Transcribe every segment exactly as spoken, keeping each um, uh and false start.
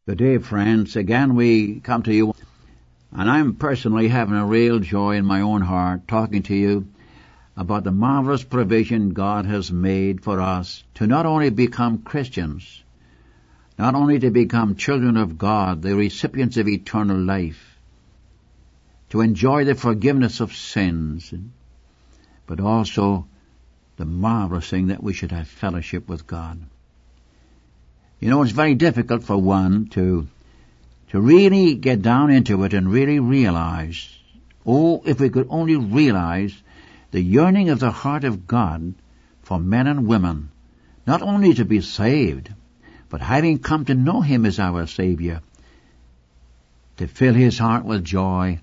Good day, friends. Again, we come to you, and I'm personally having a real joy in my own heart talking to you about the marvelous provision God has made for us to not only become Christians, not only to become children of God, the recipients of eternal life, to enjoy the forgiveness of sins, but also the marvelous thing that we should have fellowship with God. You know, it's very difficult for one to to really get down into it and really realize, oh, if we could only realize the yearning of the heart of God for men and women, not only to be saved, but having come to know Him as our Savior, to fill His heart with joy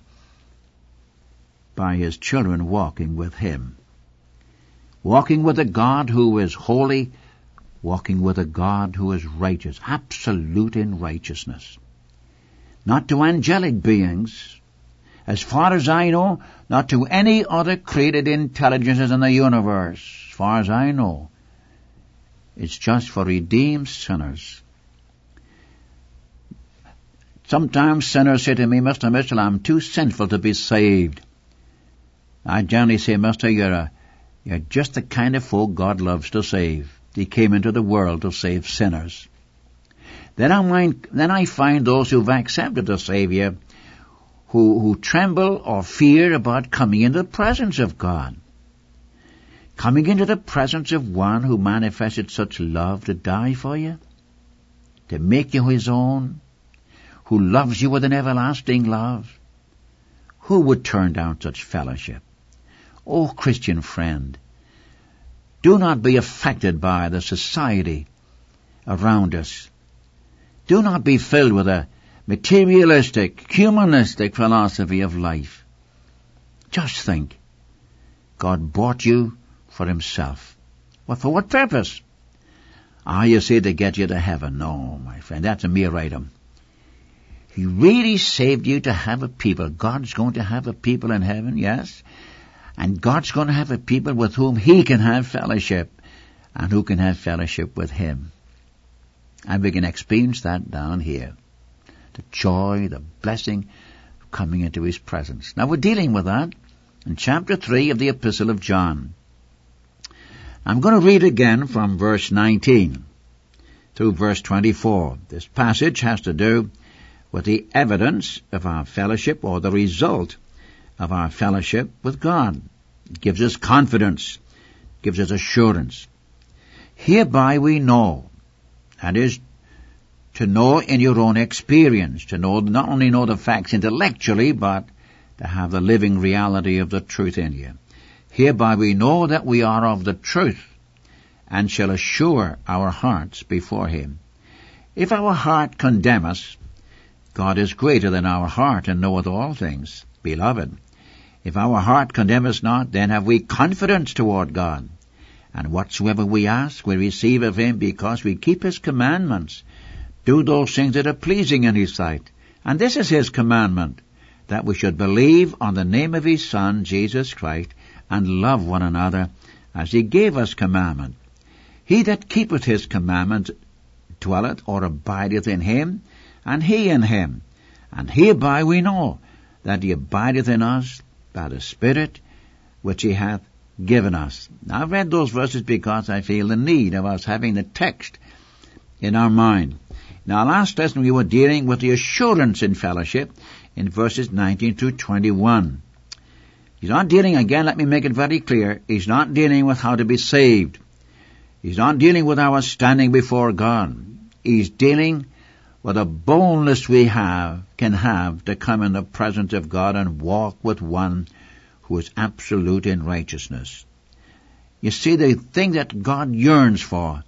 by His children walking with Him. Walking with a God who is holy, walking with a God who is righteous, absolute in righteousness. Not to angelic beings, as far as I know, not to any other created intelligences in the universe, as far as I know. It's just for redeemed sinners. Sometimes sinners say to me, Mister Mitchell, I'm too sinful to be saved. I generally say, Mister, you're, a, you're just the kind of folk God loves to save. He came into the world to save sinners. Then I, mind, then I find those who've accepted the Savior who, who tremble or fear about coming into the presence of God. Coming into the presence of one who manifested such love to die for you, to make you His own, who loves you with an everlasting love. Who would turn down such fellowship? Oh, Christian friend, do not be affected by the society around us. Do not be filled with a materialistic, humanistic philosophy of life. Just think, God bought you for Himself. Well, for what purpose? Ah, you say to get you to heaven. No, my friend, that's a mere item. He really saved you to have a people. God's going to have a people in heaven, yes. And God's going to have a people with whom He can have fellowship, and who can have fellowship with Him. And we can experience that down here. The joy, the blessing of coming into His presence. Now we're dealing with that in chapter three of the Epistle of John. I'm going to read again from verse nineteen through verse twenty-four. This passage has to do with the evidence of our fellowship, or the result of our fellowship with God. It gives us confidence, gives us assurance. Hereby we know, that is, to know in your own experience, to know, not only know the facts intellectually, but to have the living reality of the truth in you. Hereby we know that we are of the truth, and shall assure our hearts before Him. If our heart condemn us, God is greater than our heart, and knoweth all things. Beloved, if our heart condemn us not, then have we confidence toward God. And whatsoever we ask, we receive of Him, because we keep His commandments, do those things that are pleasing in His sight. And this is His commandment, that we should believe on the name of His Son, Jesus Christ, and love one another, as He gave us commandment. He that keepeth His commandments dwelleth or abideth in Him, and He in Him. And hereby we know that He abideth in us by the Spirit which He hath given us. Now, I've read those verses because I feel the need of us having the text in our mind. Now, last lesson we were dealing with the assurance in fellowship in verses nineteen through twenty-one. He's not dealing, again, let me make it very clear, He's not dealing with how to be saved. He's not dealing with our standing before God. He's dealing with a boldness we have, can have, to come in the presence of God and walk with one who is absolute in righteousness. You see, the thing that God yearns for,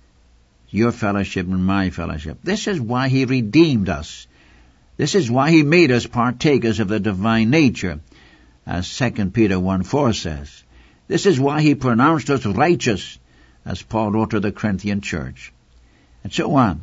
your fellowship and my fellowship, this is why He redeemed us. This is why He made us partakers of the divine nature, as Second Peter one four says. This is why He pronounced us righteous, as Paul wrote to the Corinthian church. And so on.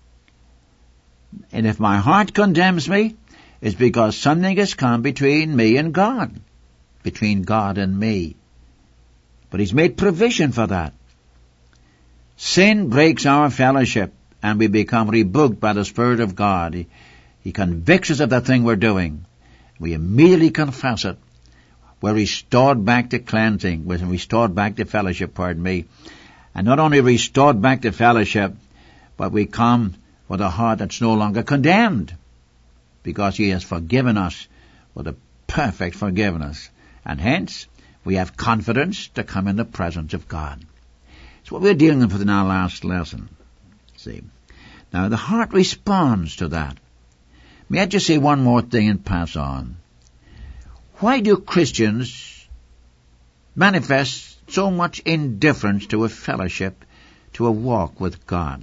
And if my heart condemns me, it's because something has come between me and God, between God and me. But He's made provision for that. Sin breaks our fellowship, and we become rebuked by the Spirit of God. He, he convicts us of the thing we're doing. We immediately confess it. We're restored back to cleansing. We're restored back to fellowship, pardon me. And not only restored back to fellowship, but we come with a heart that's no longer condemned, because He has forgiven us with a perfect forgiveness. And hence, we have confidence to come in the presence of God. It's what we're dealing with in our last lesson. See, now the heart responds to that. May I just say one more thing and pass on? Why do Christians manifest so much indifference to a fellowship, to a walk with God?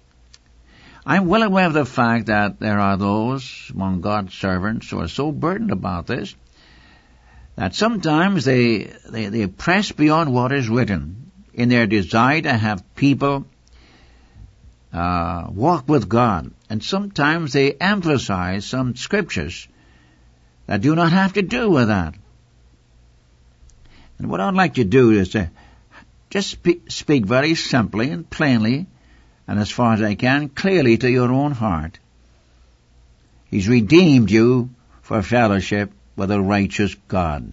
I'm well aware of the fact that there are those among God's servants who are so burdened about this that sometimes they, they, they press beyond what is written in their desire to have people uh, walk with God. And sometimes they emphasize some scriptures that do not have to do with that. And what I'd like to do is to just speak, speak very simply and plainly, and as far as I can, clearly to your own heart. He's redeemed you for fellowship with a righteous God.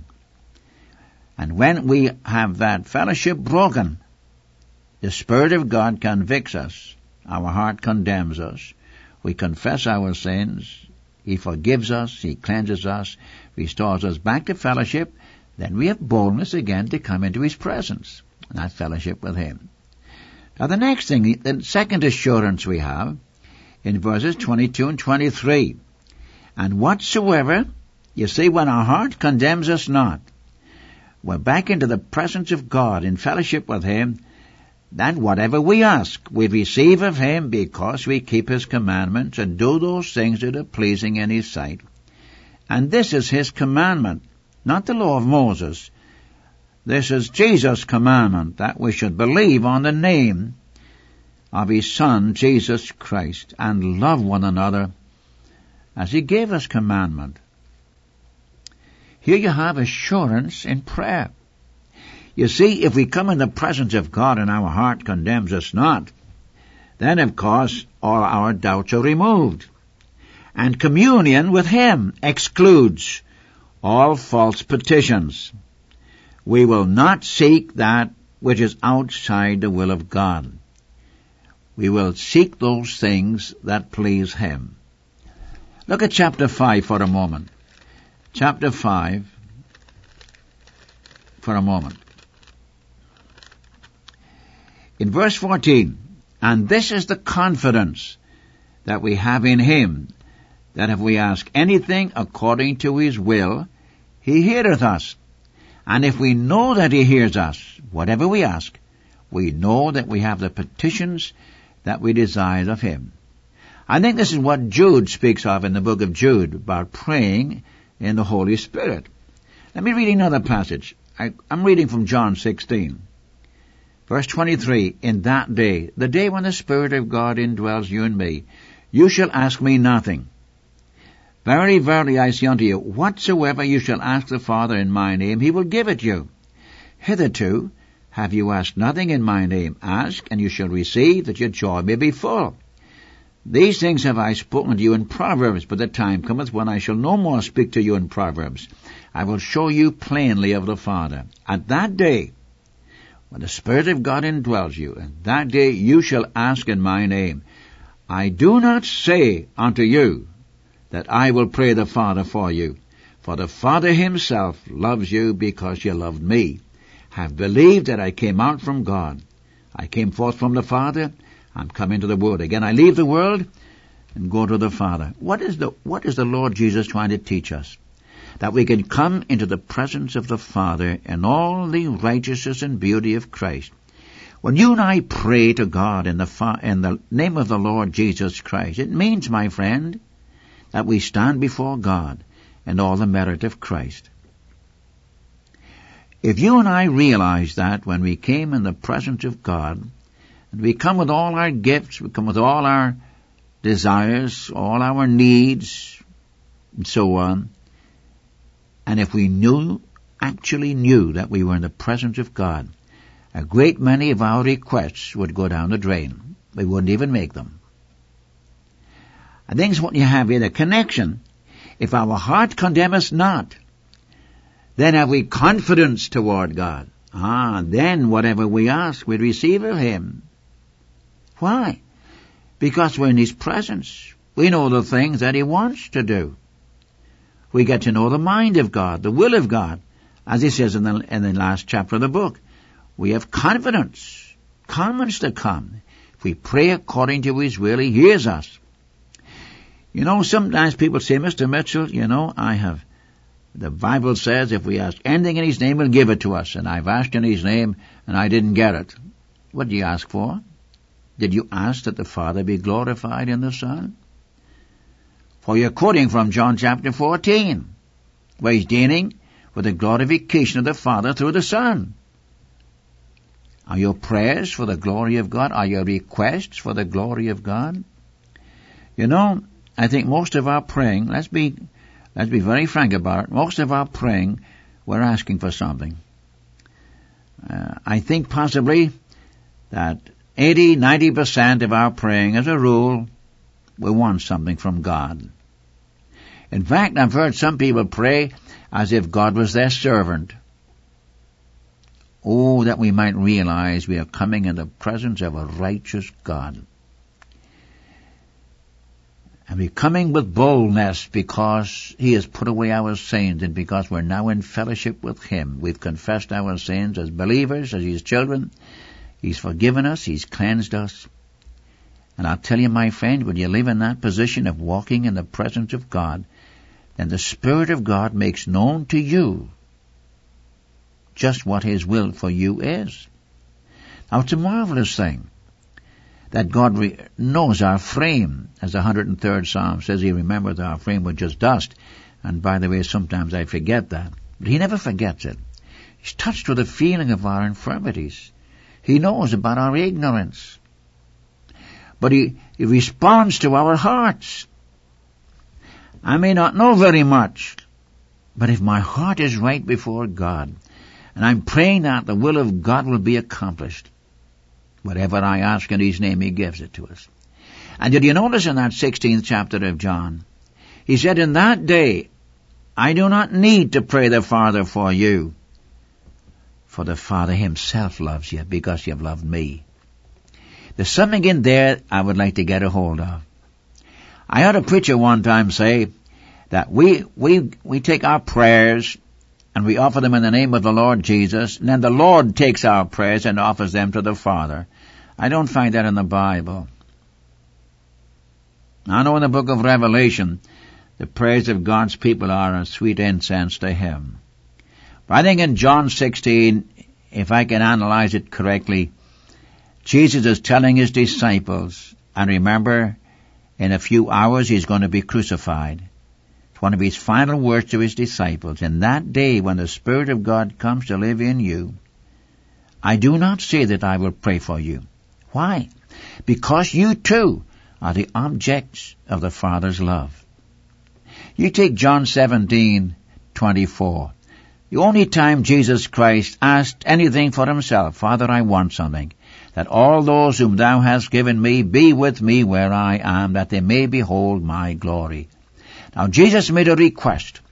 And when we have that fellowship broken, the Spirit of God convicts us. Our heart condemns us. We confess our sins. He forgives us. He cleanses us, restores us back to fellowship. Then we have boldness again to come into His presence, and that fellowship with Him. Now the next thing, the second assurance we have in verses twenty-two and twenty-three. And whatsoever, you see, when our heart condemns us not, we're back into the presence of God in fellowship with Him, then whatever we ask, we receive of Him because we keep His commandments and do those things that are pleasing in His sight. And this is His commandment, not the law of Moses. This is Jesus' commandment, that we should believe on the name of His Son, Jesus Christ, and love one another as He gave us commandment. Here you have assurance in prayer. You see, if we come in the presence of God and our heart condemns us not, then of course all our doubts are removed. And communion with Him excludes all false petitions. We will not seek that which is outside the will of God. We will seek those things that please Him. Look at chapter five for a moment. Chapter five for a moment. In verse fourteen, and this is the confidence that we have in Him, that if we ask anything according to His will, He heareth us. And if we know that He hears us, whatever we ask, we know that we have the petitions that we desire of Him. I think this is what Jude speaks of in the book of Jude, about praying in the Holy Spirit. Let me read another passage. I, I'm reading from John sixteen. Verse twenty-three, in that day, the day when the Spirit of God indwells you and me, you shall ask me nothing. Verily, verily, I say unto you, whatsoever you shall ask the Father in my name, He will give it you. Hitherto have you asked nothing in my name. Ask, and you shall receive, that your joy may be full. These things have I spoken to you in Proverbs, but the time cometh when I shall no more speak to you in Proverbs. I will show you plainly of the Father. At that day, when the Spirit of God indwells you, at that day you shall ask in my name. I do not say unto you that I will pray the Father for you. For the Father Himself loves you because you loved me. Have believed that I came out from God. I came forth from the Father. I'm coming to the world. Again, I leave the world and go to the Father. What is the, what is the Lord Jesus trying to teach us? That we can come into the presence of the Father in all the righteousness and beauty of Christ. When you and I pray to God in the, fa- in the name of the Lord Jesus Christ, it means, my friend, that we stand before God in all the merit of Christ. If you and I realize that when we came in the presence of God, and we come with all our gifts, we come with all our desires, all our needs, and so on, and if we knew, actually knew that we were in the presence of God, a great many of our requests would go down the drain. We wouldn't even make them. I think it's what you have here, the connection. If our heart condemn us not, then have we confidence toward God. Ah, then whatever we ask, we receive of Him. Why? Because we're in His presence. We know the things that He wants to do. We get to know the mind of God, the will of God. As He says in the, in the last chapter of the book, we have confidence, confidence to come. If we pray according to His will, He hears us. You know, sometimes people say, Mister Mitchell, you know, I have, the Bible says if we ask anything in His name, He'll give it to us. And I've asked in His name, and I didn't get it. What did you ask for? Did you ask that the Father be glorified in the Son? For you're quoting from John chapter fourteen, where He's dealing with the glorification of the Father through the Son. Are your prayers for the glory of God? Are your requests for the glory of God? You know, I think most of our praying, let's be, let's be very frank about it, most of our praying, we're asking for something. Uh, I think possibly that eighty, ninety percent of our praying, as a rule, we want something from God. In fact, I've heard some people pray as if God was their servant. Oh, that we might realize we are coming in the presence of a righteous God. And we're coming with boldness because He has put away our sins and because we're now in fellowship with Him. We've confessed our sins as believers, as His children. He's forgiven us. He's cleansed us. And I'll tell you, my friend, when you live in that position of walking in the presence of God, then the Spirit of God makes known to you just what His will for you is. Now, it's a marvelous thing that God re- knows our frame. As the one hundred third Psalm says, He remembers our frame was just dust. And by the way, sometimes I forget that. But He never forgets it. He's touched with the feeling of our infirmities. He knows about our ignorance. But he, he responds to our hearts. I may not know very much, but if my heart is right before God, and I'm praying that the will of God will be accomplished, whatever I ask in His name, He gives it to us. And did you notice in that sixteenth chapter of John, He said, in that day, I do not need to pray the Father for you, for the Father Himself loves you because you have loved me. There's something in there I would like to get a hold of. I heard a preacher one time say that we, we, we take our prayers and we offer them in the name of the Lord Jesus, and then the Lord takes our prayers and offers them to the Father. I don't find that in the Bible. I know in the book of Revelation, the prayers of God's people are a sweet incense to Him. But I think in John sixteen, if I can analyze it correctly, Jesus is telling His disciples, and remember, in a few hours He's going to be crucified. It's one of His final words to His disciples. In that day when the Spirit of God comes to live in you, I do not say that I will pray for you. Why? Because you too are the objects of the Father's love. You take John seventeen twenty-four. The only time Jesus Christ asked anything for Himself, Father, I want something, that all those whom Thou hast given me be with me where I am, that they may behold my glory. Now Jesus made a request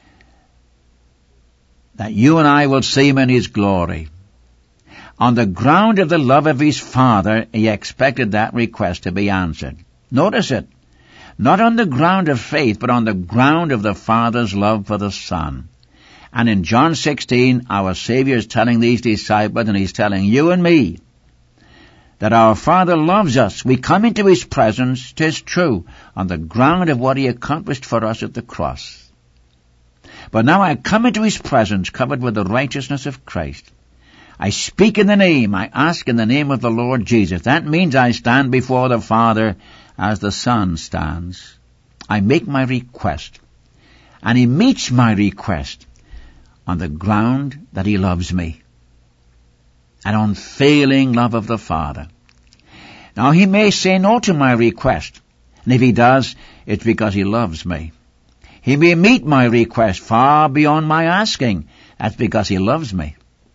that you and I will see Him in His glory. On the ground of the love of His Father, He expected that request to be answered. Notice it. Not on the ground of faith, but on the ground of the Father's love for the Son. And in John sixteen, our Savior is telling these disciples, and He's telling you and me, that our Father loves us. We come into His presence, 'tis true, on the ground of what He accomplished for us at the cross. But now I come into His presence covered with the righteousness of Christ. I speak in the name, I ask in the name of the Lord Jesus. That means I stand before the Father as the Son stands. I make my request, and He meets my request on the ground that He loves me. An unfailing love of the Father. Now He may say no to my request, and if He does, it's because He loves me. He may meet my request far beyond my asking. That's because He loves me.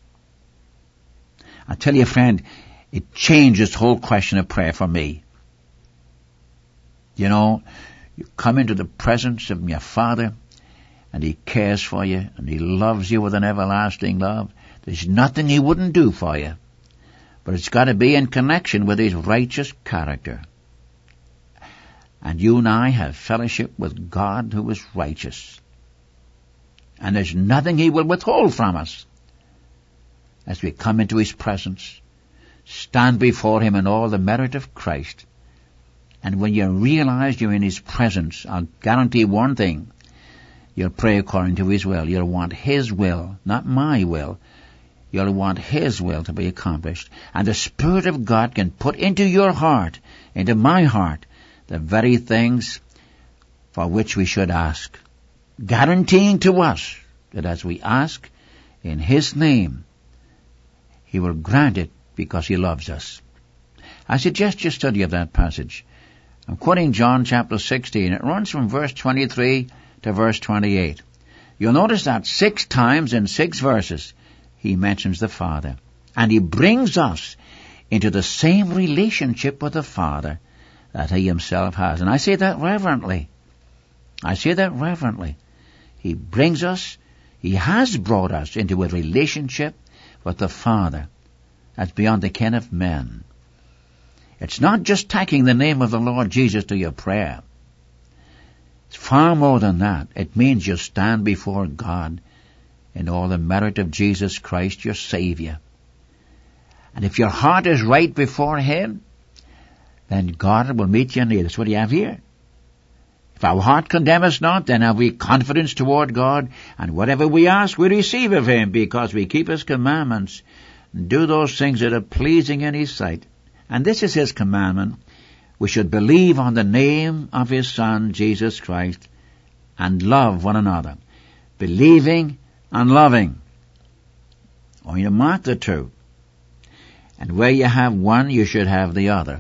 I tell you, friend, it changed this whole question of prayer for me. You know, you come into the presence of your Father, and He cares for you, and He loves you with an everlasting love. There's nothing He wouldn't do for you. But it's got to be in connection with His righteous character. And you and I have fellowship with God who is righteous. And there's nothing He will withhold from us as we come into His presence, stand before Him in all the merit of Christ. And when you realize you're in His presence, I'll guarantee one thing: you'll pray according to His will. You'll want His will, not my will. You'll want His will to be accomplished. And the Spirit of God can put into your heart, into my heart, the very things for which we should ask, guaranteeing to us that as we ask in His name, He will grant it because He loves us. I suggest you study of that passage. I'm quoting John chapter sixteen. It runs from verse twenty-three to verse twenty-eight. You'll notice that six times in six verses He mentions the Father. And He brings us into the same relationship with the Father that He Himself has. And I say that reverently. I say that reverently. He brings us, He has brought us into a relationship with the Father that's beyond the ken of men. It's not just tacking the name of the Lord Jesus to your prayer. It's far more than that. It means you stand before God in all the merit of Jesus Christ, your Savior. And if your heart is right before Him, then God will meet your need. That's what you have here. If our heart condemn us not, then have we confidence toward God, and whatever we ask we receive of Him, because we keep His commandments and do those things that are pleasing in His sight. And this is His commandment: we should believe on the name of His Son, Jesus Christ, and love one another. Believing and loving. Or you mark the two. And where you have one, you should have the other.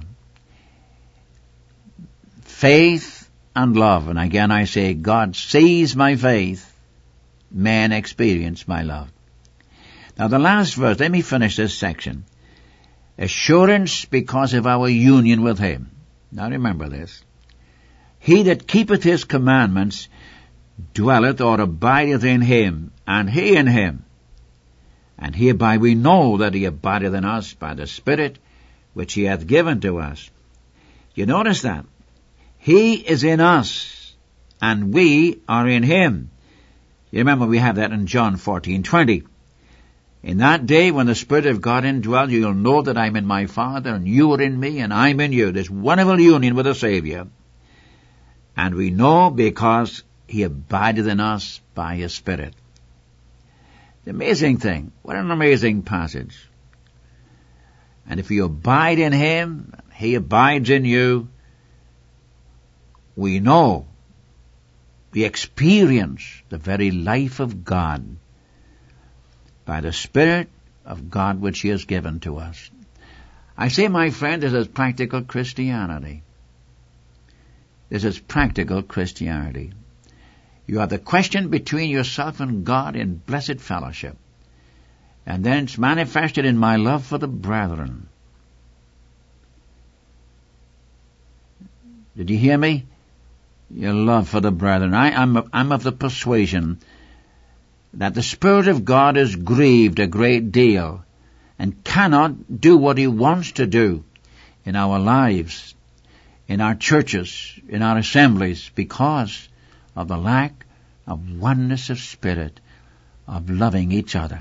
Faith and love. And again I say, God sees my faith, men experience my love. Now the last verse, let me finish this section. Assurance because of our union with Him. Now remember this. He that keepeth His commandments dwelleth or abideth in Him, and He in him. And hereby we know that He abideth in us by the Spirit which He hath given to us. You notice that? He is in us, and we are in Him. You remember we have that in John fourteen twenty. In that day when the Spirit of God indwells you, you'll know that I'm in my Father, and you are in me, and I'm in you. This wonderful union with the Savior. And we know because He abideth in us by His Spirit. The amazing thing. What an amazing passage. And if you abide in Him, He abides in you, we know, we experience the very life of God by the Spirit of God which He has given to us. I say, my friend, this is practical Christianity. This is practical Christianity. You have the question between yourself and God in blessed fellowship. And then it's manifested in my love for the brethren. Did you hear me? Your love for the brethren. I, I'm, I'm of the persuasion that the Spirit of God is grieved a great deal and cannot do what He wants to do in our lives, in our churches, in our assemblies, because of the lack of oneness of spirit, of loving each other.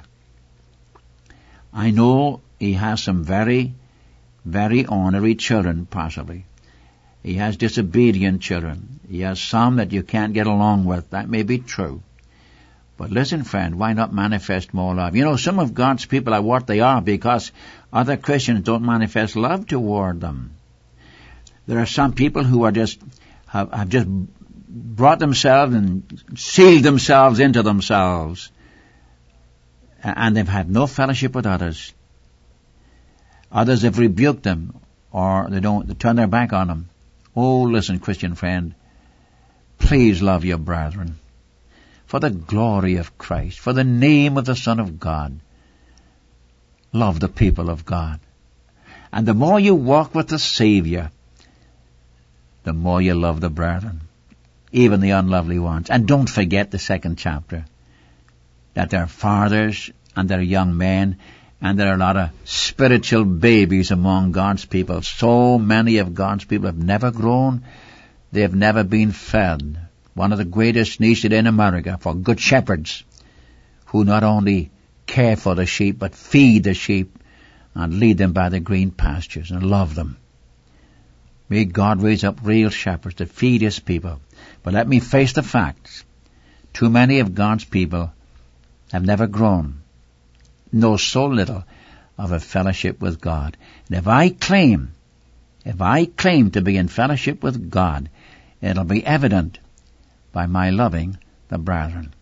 I know He has some very, very ornery children, possibly. He has disobedient children. He has some that you can't get along with. That may be true. But listen, friend, why not manifest more love? You know, some of God's people are what they are because other Christians don't manifest love toward them. There are some people who are just, have, have just brought themselves and sealed themselves into themselves, and they've had no fellowship with others. Others have rebuked them, or they don't, they turn their back on them. Oh, listen, Christian friend, please love your brethren. For the glory of Christ, for the name of the Son of God, love the people of God. And the more you walk with the Savior, the more you love the brethren, even the unlovely ones. And don't forget the second chapter, that they're fathers and they're young men, and there are a lot of spiritual babies among God's people. So many of God's people have never grown. They have never been fed. One of the greatest needs today in America for good shepherds who not only care for the sheep, but feed the sheep and lead them by the green pastures and love them. May God raise up real shepherds to feed His people. But let me face the facts. Too many of God's people have never grown, know so little of a fellowship with God. And if I claim, if I claim to be in fellowship with God, it'll be evident by my loving the brethren.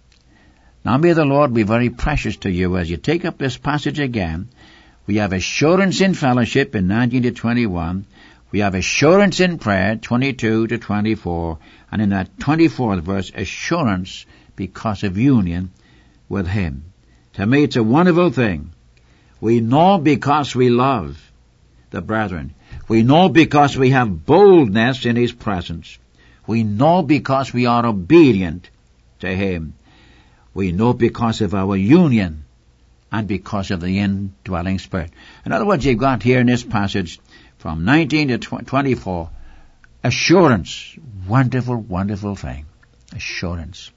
Now may the Lord be very precious to you as you take up this passage again. We have assurance in fellowship in nineteen to twenty-one. We have assurance in prayer, twenty-two to twenty-four. And in that twenty-fourth verse, assurance because of union with Him. To me, it's a wonderful thing. We know because we love the brethren. We know because we have boldness in His presence. We know because we are obedient to Him. We know because of our union and because of the indwelling Spirit. In other words, you've got here in this passage from nineteen to twenty-four, assurance. Wonderful, wonderful thing. Assurance.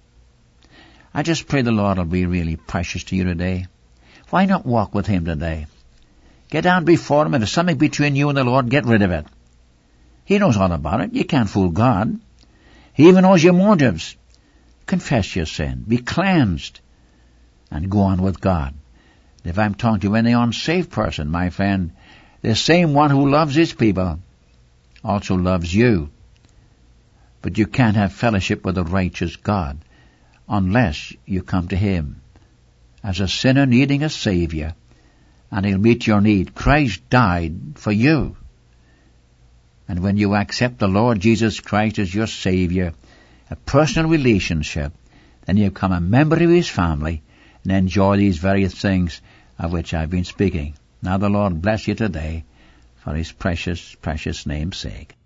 I just pray the Lord will be really precious to you today. Why not walk with Him today? Get down before Him. If there's something between you and the Lord, get rid of it. He knows all about it. You can't fool God. He even knows your motives. Confess your sin. Be cleansed. And go on with God. If I'm talking to any unsaved person, my friend, the same one who loves His people also loves you. But you can't have fellowship with a righteous God unless you come to Him as a sinner needing a Savior, and He'll meet your need. Christ died for you. And when you accept the Lord Jesus Christ as your Savior, a personal relationship, then you become a member of His family and enjoy these various things of which I've been speaking. Now the Lord bless you today for His precious, precious name's sake.